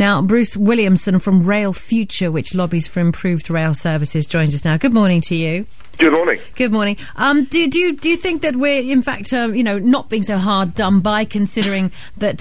Now, Bruce Williamson from Rail Future, which lobbies for improved rail services, joins us now. Good morning to you. Good morning. Good morning. Do you think that we're, in fact, not being so hard done by, considering that,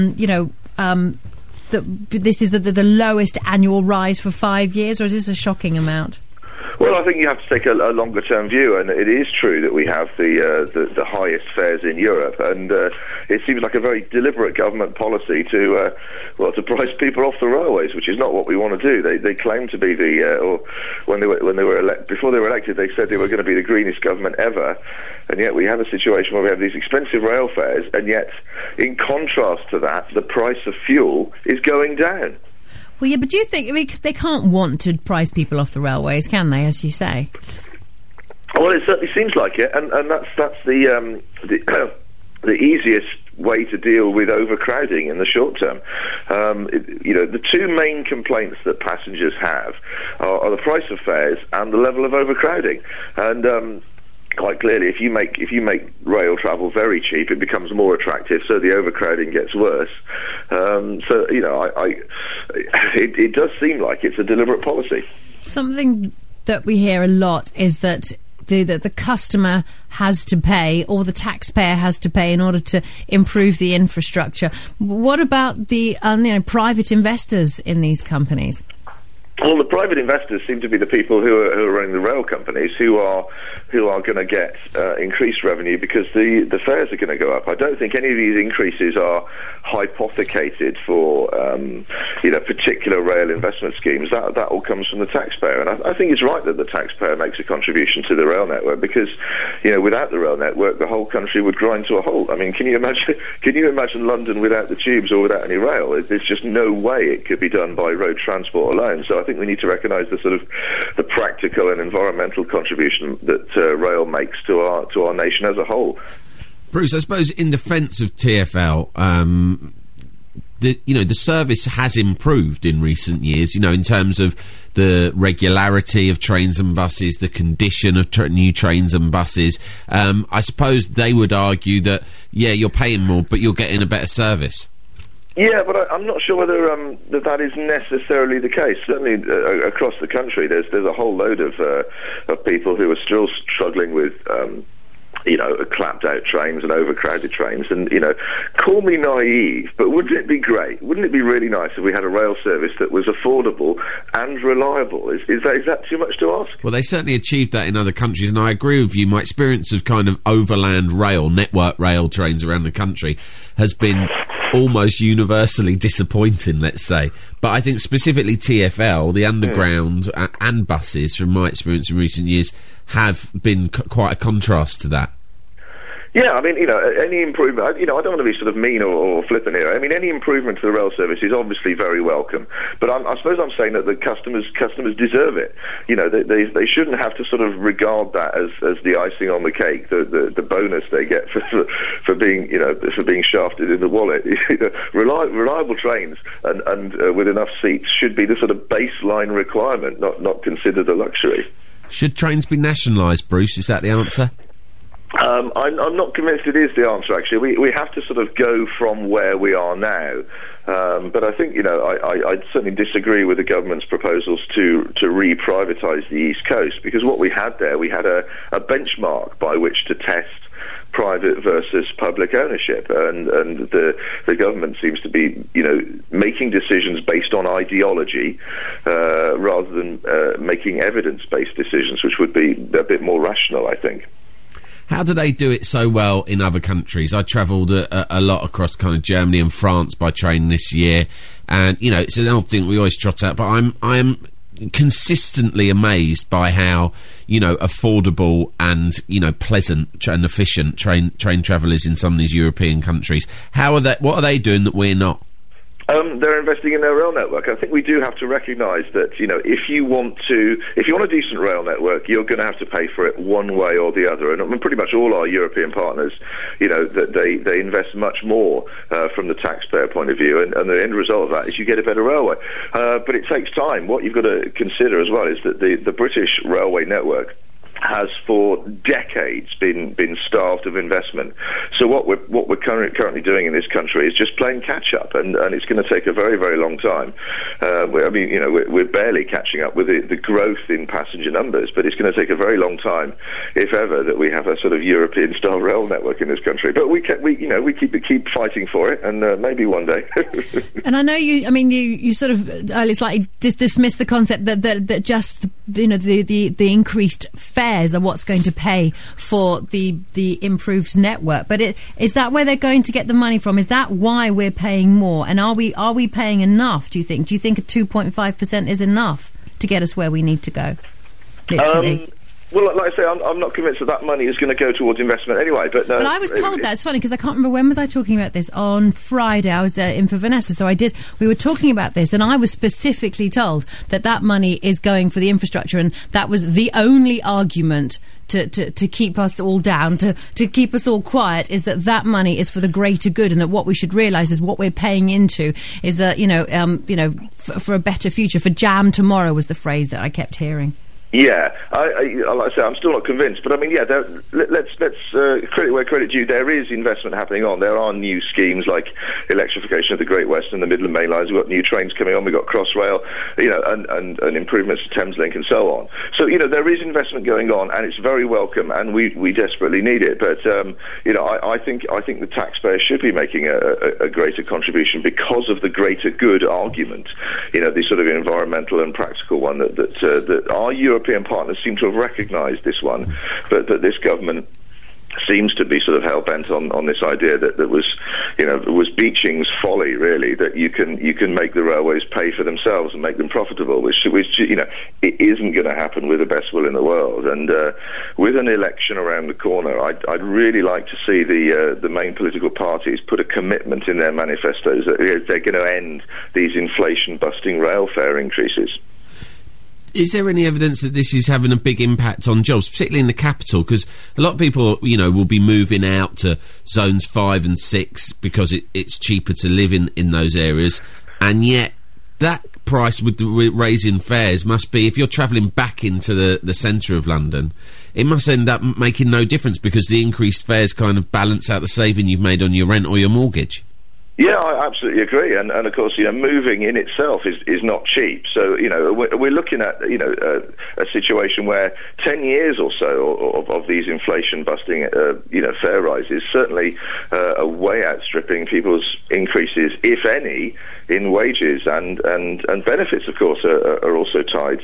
that this is the lowest annual rise for 5 years, or is this a shocking amount? Well, I think you have to take a longer-term view, and it is true that we have the highest fares in Europe, and it seems like a very deliberate government policy to price people off the railways, which is not what we want to do. They claim to be before they were elected, they said they were going to be the greenest government ever, and yet we have a situation where we have these expensive rail fares, and yet, in contrast to that, the price of fuel is going down. Well, yeah, but do you think they can't want to price people off the railways, can they, as you say? Well, it certainly seems like it, and that's the easiest way to deal with overcrowding in the short term. The two main complaints that passengers have are the price of fares and the level of overcrowding, and quite clearly, if you make rail travel very cheap, it becomes more attractive, so the overcrowding gets worse. It does seem like it's a deliberate policy. Something that we hear a lot is that the customer has to pay, or the taxpayer has to pay, in order to improve the infrastructure. What about the private investors in these companies? Well, the private investors seem to be the people who are running the rail companies, who are going to get increased revenue because the fares are going to go up. I don't think any of these increases are hypothecated for particular rail investment schemes. That all comes from the taxpayer, and I think it's right that the taxpayer makes a contribution to the rail network, because without the rail network, the whole country would grind to a halt. I mean, can you imagine London without the tubes or without any rail? There's just no way it could be done by road transport alone. So I think we need to recognise the practical and environmental contribution that rail makes to our nation as a whole. Bruce, I suppose in defence of TfL, the service has improved in recent years. In terms of the regularity of trains and buses, the condition of new trains and buses. I suppose they would argue that you're paying more, but you're getting a better service. Yeah, but I'm not sure whether that is necessarily the case. Certainly, across the country, there's a whole load of people who are still struggling with clapped out trains and overcrowded trains. And call me naive, but wouldn't it be great? Wouldn't it be really nice if we had a rail service that was affordable and reliable? Is that too much to ask? Well, they certainly achieved that in other countries, and I agree with you. My experience of kind of overland rail, network rail trains around the country has been almost universally disappointing, let's say. But I think specifically TfL, the underground and buses, from my experience in recent years, have been quite a contrast to that. Yeah, I mean, any improvement, I don't want to be sort of mean or flippant here. I mean, any improvement to the rail service is obviously very welcome. But I suppose I'm saying that the customers deserve it. They shouldn't have to sort of regard that as the icing on the cake, the bonus they get for being shafted in the wallet. Reliable trains and with enough seats should be the sort of baseline requirement, not considered a luxury. Should trains be nationalised, Bruce? Is that the answer? I'm not convinced it is the answer, actually. We have to sort of go from where we are now. But I think, I certainly disagree with the government's proposals to re-privatise the East Coast, because what we had there, we had a benchmark by which to test private versus public ownership, and the government seems to be making decisions based on ideology rather than making evidence-based decisions, which would be a bit more rational, I think. How do they do it so well in other countries? I travelled a lot across kind of Germany and France by train this year, and it's an old thing we always trot out, but I'm consistently amazed by how affordable and pleasant and efficient train travel is in some of these European countries. What are they doing that we're not? They're investing in their rail network. I think we do have to recognise that, if you want a decent rail network, you're going to have to pay for it one way or the other. And pretty much all our European partners, that they invest much more from the taxpayer point of view, and the end result of that is you get a better railway. But it takes time. What you've got to consider as well is that the British railway network has for decades been starved of investment. So what we're currently doing in this country is just playing catch up, and it's going to take a very, very long time. We're barely catching up with the growth in passenger numbers, but it's going to take a very long time, if ever, that we have a sort of European style rail network in this country. But we keep fighting for it, and maybe one day. And I know you sort of earlier slightly dismissed the concept that just the increased fares are what's going to pay for the improved network. But is that where they're going to get the money from? Is that why we're paying more? And are we paying enough, do you think? Do you think a 2.5% is enough to get us where we need to go? Literally. Well, like I say, I'm not convinced that money is going to go towards investment anyway. But I was told that. It's funny because I can't remember when was I talking about this. On Friday, I was in for Vanessa, so we were talking about this, and I was specifically told that money is going for the infrastructure, and that was the only argument to keep us all down, to keep us all quiet, is that money is for the greater good, and that what we should realise is what we're paying into is for a better future. For jam tomorrow was the phrase that I kept hearing. Yeah, like I say, I'm still not convinced, but I mean, let's credit where credit due. There is investment happening on. There are new schemes like electrification of the Great West and the Midland Main Lines. We've got new trains coming on. We've got Crossrail, and improvements to Thameslink and so on. So there is investment going on, and it's very welcome, and we desperately need it. But I think the taxpayer should be making a greater contribution because of the greater good argument. The sort of environmental and practical one that our European partners seem to have recognised this one, but that this government seems to be sort of hell-bent on this idea that was Beeching's folly, really, that you can make the railways pay for themselves and make them profitable, which it isn't going to happen with the best will in the world. And with an election around the corner, I'd really like to see the main political parties put a commitment in their manifestos that they're going to end these inflation-busting rail fare increases. Is there any evidence that this is having a big impact on jobs, particularly in the capital? Because a lot of people, will be moving out to zones 5 and 6 because it's cheaper to live in those areas, and yet that price with the raising fares must be, if you're travelling back into the centre of London, it must end up making no difference because the increased fares kind of balance out the saving you've made on your rent or your mortgage. Yeah, I absolutely agree, and of course, moving in itself is not cheap. So, we're looking at a situation where 10 years or so of these inflation-busting fare rises certainly are way outstripping people's increases, if any, in wages, and benefits. Of course, are also tied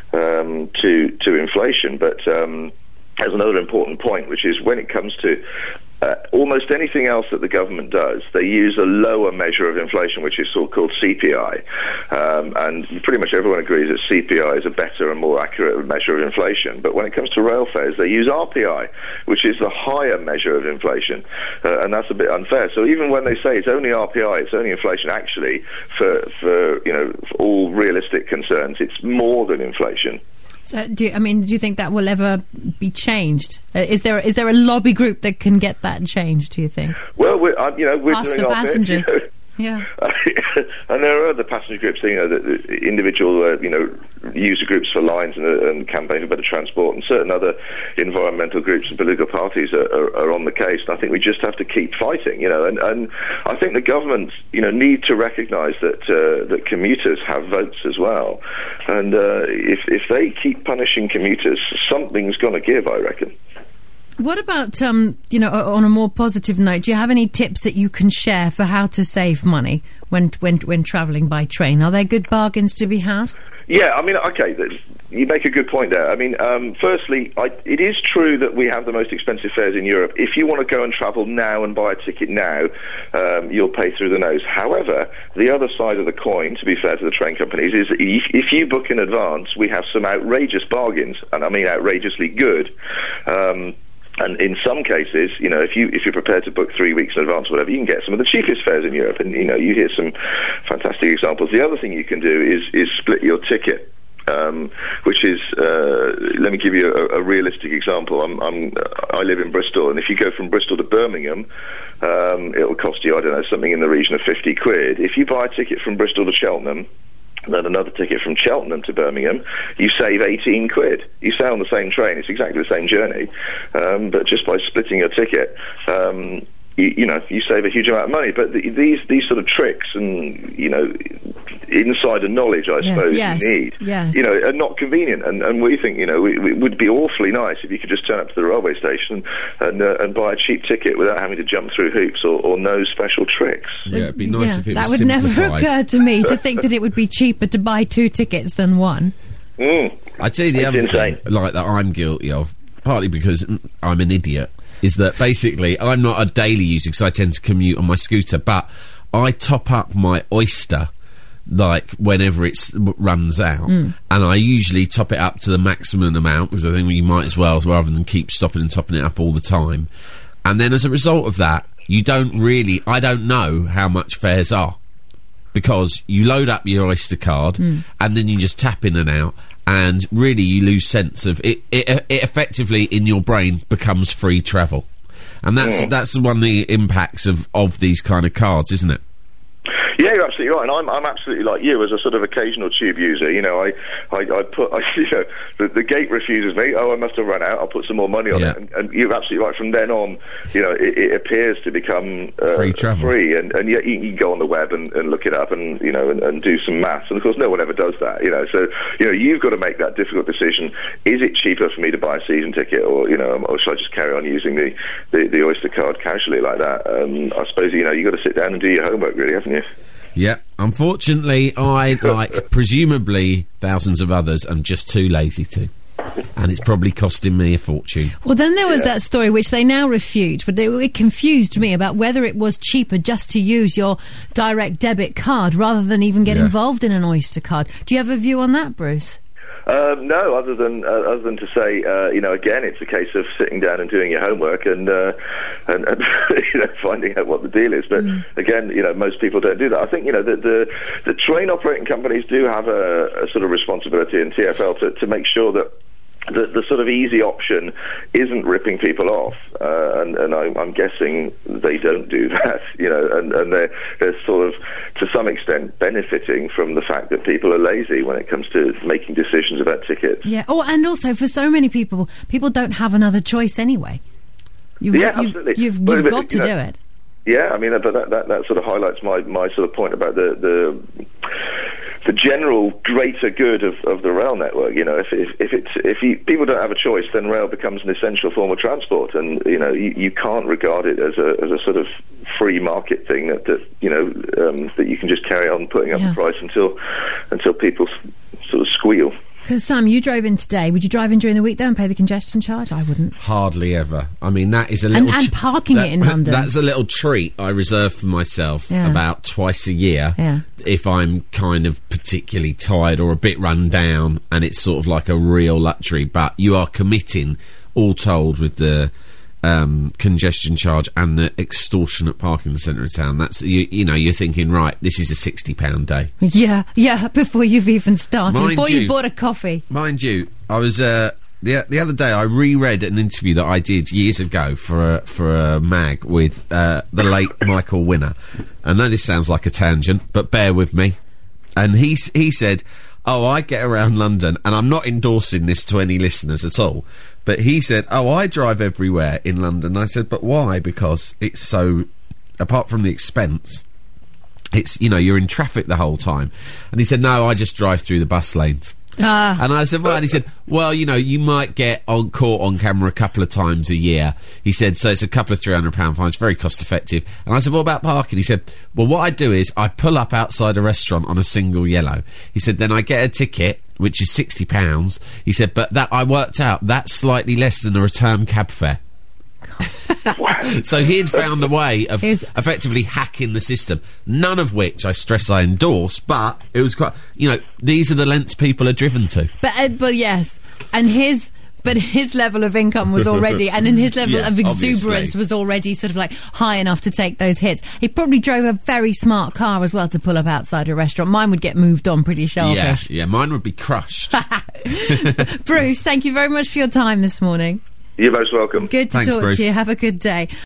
to inflation. But there's another important point, which is when it comes to almost anything else that the government does, they use a lower measure of inflation, which is so-called CPI. And pretty much everyone agrees that CPI is a better and more accurate measure of inflation. But when it comes to rail fares, they use RPI, which is the higher measure of inflation. And that's a bit unfair. So even when they say it's only RPI, it's only inflation, actually, for all realistic concerns, it's more than inflation. So, do you think that will ever be changed? Is there a lobby group that can get that changed, do you think? Well, we're Ask doing the our passengers. bit, Yeah. And there are other passenger groups, individual, user groups for lines and campaign for better transport, and certain other environmental groups and political parties are on the case. And I think we just have to keep fighting, and I think the governments, need to recognise that commuters have votes as well. And if they keep punishing commuters, something's going to give, I reckon. What about, on a more positive note, do you have any tips that you can share for how to save money when travelling by train? Are there good bargains to be had? Yeah, okay, you make a good point there. Firstly, it is true that we have the most expensive fares in Europe. If you want to go and travel now and buy a ticket now, you'll pay through the nose. However, the other side of the coin, to be fair to the train companies, is if you book in advance, we have some outrageous bargains, and I mean outrageously good. And in some cases, if you're prepared to book 3 weeks in advance, or whatever, you can get some of the cheapest fares in Europe. And you hear some fantastic examples. The other thing you can do is split your ticket. Which is, let me give you a realistic example. I live in Bristol, and if you go from Bristol to Birmingham, it'll cost you, something in the region of 50 quid. If you buy a ticket from Bristol to Cheltenham, then another ticket from Cheltenham to Birmingham, you save 18 quid. You stay on the same train, it's exactly the same journey, but just by splitting your ticket, you save a huge amount of money. But these sort of tricks and, insider knowledge, I suppose, you need, are not convenient. And we think, it would be awfully nice if you could just turn up to the railway station and buy a cheap ticket without having to jump through hoops or know special tricks. Yeah, it'd be nice if it was that would simplified. never occur to me, to think that it would be cheaper to buy 2 tickets than one. I'd say the other thing, like, that I'm guilty of, partly because I'm an idiot, is that basically I'm not a daily user because I tend to commute on my scooter, but I top up my Oyster like whenever it runs out, and I usually top it up to the maximum amount because I think you might as well, rather than keep stopping and topping it up all the time. And then as a result of that, I don't know how much fares are, because you load up your Oyster card and then you just tap in and out, and really you lose sense of it. It effectively in your brain becomes free travel, and that's one of the impacts of these kind of cards, isn't it? Yeah, you're absolutely right, and I'm absolutely like you as a sort of occasional tube user. I put the gate refuses me. Oh, I must have run out. I'll put some more money on it, and you're absolutely right. From then on, it appears to become free travel, and yet you can go on the web and look it up and and do some maths. And of course, no one ever does that. So you've got to make that difficult decision. Is it cheaper for me to buy a season ticket, or should I just carry on using the Oyster card casually like that? I suppose you've got to sit down and do your homework, really, haven't you? Yeah, unfortunately, I, like presumably thousands of others, am just too lazy to. And it's probably costing me a fortune. Well, then there was that story, which they now refute, but it confused me about whether it was cheaper just to use your direct debit card rather than even get involved in an Oyster card. Do you have a view on that, Bruce? No, other than to say, again, it's a case of sitting down and doing your homework and finding out what the deal is. But again, most people don't do that. I think the train operating companies do have a sort of responsibility in TfL to make sure that the sort of easy option isn't ripping people off, and I'm guessing they don't do that, and they're sort of, to some extent, benefiting from the fact that people are lazy when it comes to making decisions about tickets. Yeah, and also for so many people don't have another choice anyway. Absolutely. You've got to do it. Yeah, I mean, but that sort of highlights my sort of point about the general greater good of the rail network. If people don't have a choice, then rail becomes an essential form of transport, and you can't regard it as a sort of free market thing that you can just carry on putting up the price until people sort of squeal. Because, Sam, you drove in today. Would you drive in during the week, though, and pay the congestion charge? I wouldn't. Hardly ever. I mean, that is a little... And parking it in London. That's a little treat I reserve for myself about twice a year if I'm kind of particularly tired or a bit run down, and it's sort of like a real luxury. But you are committing, all told, with the congestion charge and the extortionate parking in the centre of town. That's you're thinking, right, this is a £60 day. Yeah, before you've even started, before you bought a coffee. Mind you, I was the other day I reread an interview that I did years ago for a mag with the late Michael Winner. I know this sounds like a tangent, but bear with me. And he said, I get around London, and I'm not endorsing this to any listeners at all, but he said, I drive everywhere in London. I said, but why? Because it's so, apart from the expense, it's, you're in traffic the whole time. And he said, no, I just drive through the bus lanes. And I said, well, and he said, well, you might get caught on camera a couple of times a year. He said, so it's a couple of £300 fines, very cost effective. And I said, what about parking? He said, well, what I do is I pull up outside a restaurant on a single yellow. He said, then I get a ticket, which is £60. He said, but that I worked out, that's slightly less than a return cab fare. So he'd found a way of effectively hacking the system, none of which I stress I endorse, but it was quite, these are the lengths people are driven to. But yes, and his level of income was already, and in his level of exuberance obviously was already sort of like high enough to take those hits. He probably drove a very smart car as well to pull up outside a restaurant. Mine would get moved on pretty sharpish. Yeah, mine would be crushed. Bruce, thank you very much for your time this morning. You're most welcome. Good to talk to you. Have a good day.